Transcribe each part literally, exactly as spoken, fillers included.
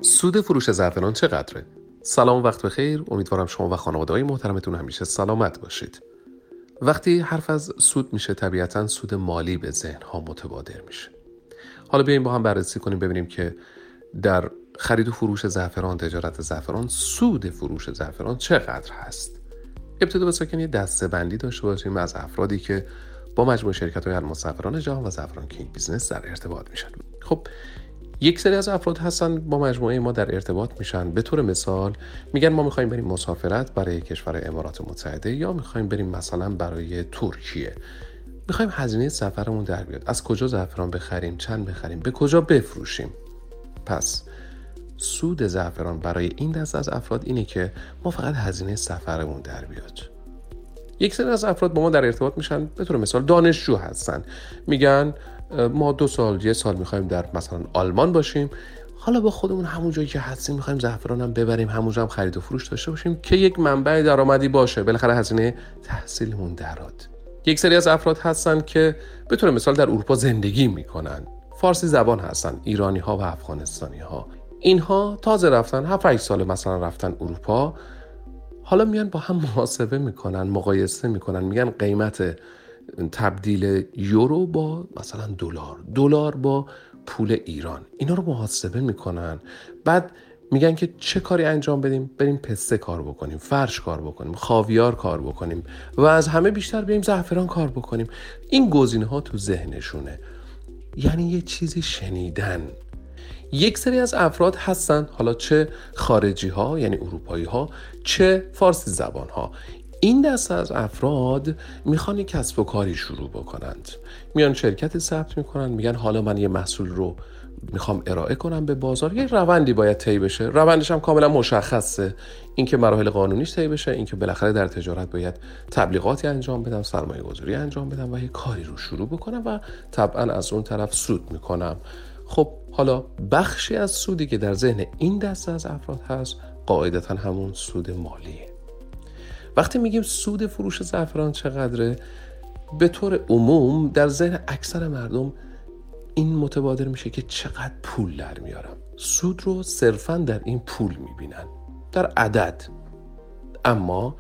سود فروش زعفران چقدره؟ سلام، وقت بخیر. امیدوارم شما و خانواده‌های محترمتون همیشه سلامت باشید. وقتی حرف از سود میشه طبیعتاً سود مالی به ذهن‌ها متبادر میشه. حالا بیاییم با هم بررسی کنیم ببینیم که در خرید و فروش زعفران، تجارت زعفران، سود فروش زعفران چقدر هست. ابتدا بساکن یه دسته‌بندی داشته باشیم از افرادی که با مجموعه شرکت‌های الماس زعفران جهان و زعفران کینگ بیزنس در ارتباط میشن. خب یک سری از افراد هستن با مجموعه ما در ارتباط میشن. به طور مثال میگن ما میخوایم بریم مسافرت برای کشور امارات متحده یا میخوایم بریم مثلا برای ترکیه. میخوایم هزینه سفرمون در بیاد. از کجا زعفران بخریم، چند بخریم، به کجا بفروشیم. پس سود زعفران برای این دست از افراد اینه که ما فقط هزینه سفرمون در بیاد. یک سری از افراد با ما در ارتباط میشن، به طور مثال دانشجو هستن، میگن ما دو سال یه سال میخوایم در مثلا آلمان باشیم، حالا با خودمون همون جایی که هستیم میخوایم زعفران هم ببریم، همونجا هم خرید و فروش داشته باشیم که یک منبع درآمدی باشه، بالاخره هزینه تحصیلمون درآد. یک سری از افراد هستن که به طور مثال در اروپا زندگی میکنن، فارسی زبان هستن، ایرانی ها و افغانستانی ها. اینها تازه رفتن، هفت هشت سال مثلا رفتن اروپا، حالا میان با هم محاسبه میکنن، مقایسه میکنن، میگن قیمت تبدیل یورو با مثلا دلار، دلار با پول ایران، اینا رو محاسبه میکنن. بعد میگن که چه کاری انجام بدیم؟ بریم پسته کار بکنیم، فرش کار بکنیم، خاویار کار بکنیم و از همه بیشتر بریم زعفران کار بکنیم. این گزینه ها تو ذهنشونه، یعنی یه چیزی شنیدن. یک سری از افراد هستن، حالا چه خارجی ها یعنی اروپایی ها، چه فارسی زبان ها، این دسته از افراد میخوان یک کسب و کاری شروع بکنند. میان شرکت ثبت میکنن، میگن حالا من یه محصول رو میخوام ارائه کنم به بازار، یه روندی باید طی بشه، روندش هم کاملا مشخصه، این که مراحل قانونیش طی بشه، این که بالاخره در تجارت باید تبلیغاتی انجام بدم، سرمایه گذاری انجام بدم و یه کاری رو شروع بکنم و طبعا از اون طرف سود میکنم. خب حالا بخشی از سودی که در ذهن این دسته از افراد هست قاعدتا همون سود مالیه. وقتی میگیم سود فروش زعفران چقدره، به طور عموم در ذهن اکثر مردم این متبادر میشه که چقدر پول در میارم. سود رو صرفاً در این پول میبینن، در عدد. اما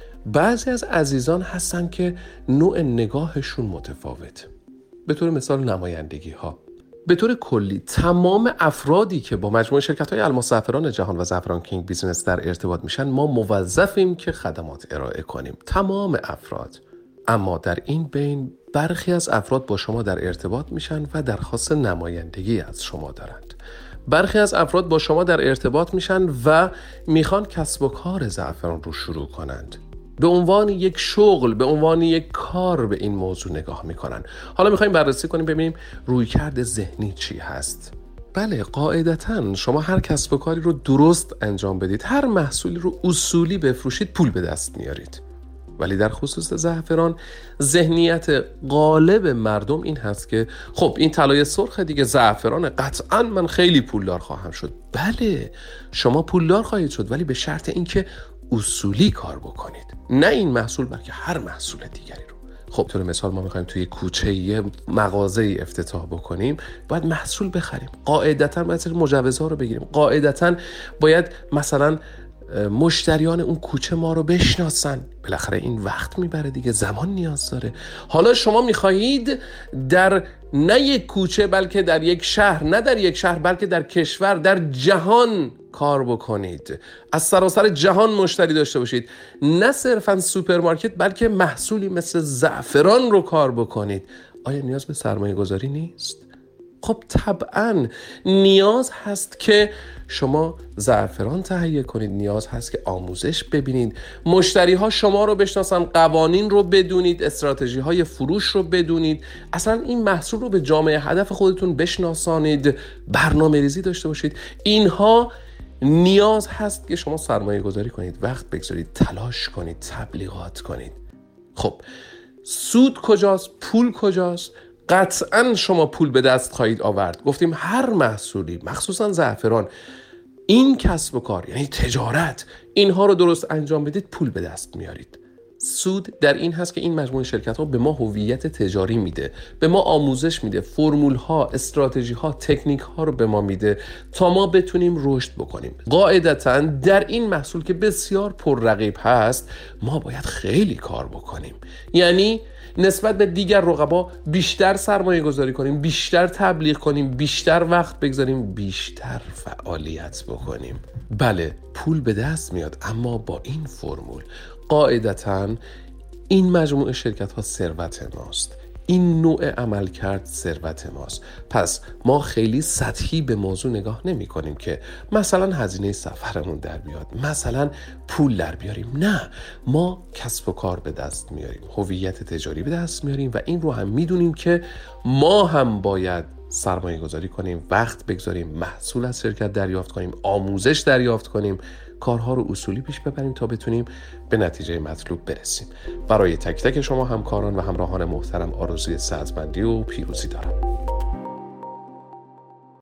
بعضی از عزیزان هستن که نوع نگاهشون متفاوت. به طور مثال نمایندگی ها. به طور کلی تمام افرادی که با مجموعه شرکت‌های الماس زعفران جهان و زعفران کینگ بیزنس در ارتباط میشن، ما موظفیم که خدمات ارائه کنیم، تمام افراد. اما در این بین برخی از افراد با شما در ارتباط میشن و درخواست نمایندگی از شما دارند. برخی از افراد با شما در ارتباط میشن و میخوان کسب و کار زعفران رو شروع کنند. به عنوان یک شغل، به عنوان یک کار به این موضوع نگاه میکنن. حالا میخوایم بررسی کنیم ببینیم رویکرد ذهنی چی هست. بله، قاعدتاً شما هر کسب و کاری رو درست انجام بدید، هر محصولی رو اصولی بفروشید، پول به دست میارید. ولی در خصوص زعفران ذهنیت غالب مردم این هست که خب این طلای سرخ دیگه، زعفران، قطعاً من خیلی پولدار خواهم شد. بله، شما پولدار خواهید شد، ولی به شرط اینکه اصولی کار بکنید، نه این محصول بلکه هر محصول دیگری رو. خب طور مثال ما میخوایم توی کوچه یه مغازه‌ای افتتاح بکنیم، باید محصول بخریم، قاعدتاً باید مجوزها رو بگیریم، قاعدتاً باید مثلا مشتریان اون کوچه ما رو بشناسن، بالاخره این وقت میبره دیگه، زمان نیاز داره. حالا شما میخواهید در نه یک کوچه بلکه در یک شهر، نه در یک شهر بلکه در کشور، در جهان کار بکنید، از سراسر جهان مشتری داشته باشید، نه صرفاً سوپرمارکت بلکه محصولی مثل زعفران رو کار بکنید. آیا نیاز به سرمایه گذاری نیست؟ خب طبعاً نیاز هست که شما زعفران تهیه کنید، نیاز هست که آموزش ببینید، مشتری ها شما رو بشناسن، قوانین رو بدونید، استراتژی های فروش رو بدونید، اصلا این محصول رو به جامعه هدف خودتون بشناسانید، برنامه ریزی داشته باشید. اینها نیاز هست که شما سرمایه گذاری کنید، وقت بگذارید، تلاش کنید، تبلیغات کنید. خب سود کجاست؟ پول کجاست؟ قطعاً شما پول به دست خواهید آورد. گفتیم هر محصولی، مخصوصاً زعفران، این کسب و کار یعنی تجارت، اینها رو درست انجام بدید، پول به دست میارید. سود در این هست که این مجموعه شرکت ها به ما هویت تجاری میده، به ما آموزش میده، فرمول ها، استراتژی ها، تکنیک ها رو به ما میده تا ما بتونیم رشد بکنیم. قاعدتاً در این محصول که بسیار پررقیب هست ما باید خیلی کار بکنیم، یعنی نسبت به دیگر رقبا بیشتر سرمایه گذاری کنیم، بیشتر تبلیغ کنیم، بیشتر وقت بگذاریم، بیشتر فعالیت بکنیم. بله پول به دست میاد، اما با این فرمول قاعدتاً این مجموعه شرکت ها ثروت ماست، این نوع عملکرد ثروت ماست. پس ما خیلی سطحی به موضوع نگاه نمی کنیم که مثلا هزینه سفرمون در بیاد، مثلا پول در بیاریم. نه، ما کسب و کار به دست میاریم، هویت تجاری به دست میاریم و این رو هم میدونیم که ما هم باید سرمایه گذاری کنیم، وقت بگذاریم، محصول از شرکت دریافت کنیم، آموزش دریافت کنیم، کارها رو اصولی پیش ببریم تا بتونیم به نتیجه مطلوب برسیم. برای تک تک شما همکاران و همراهان محترم آرزوی سعادتمندی و پیروزی دارم.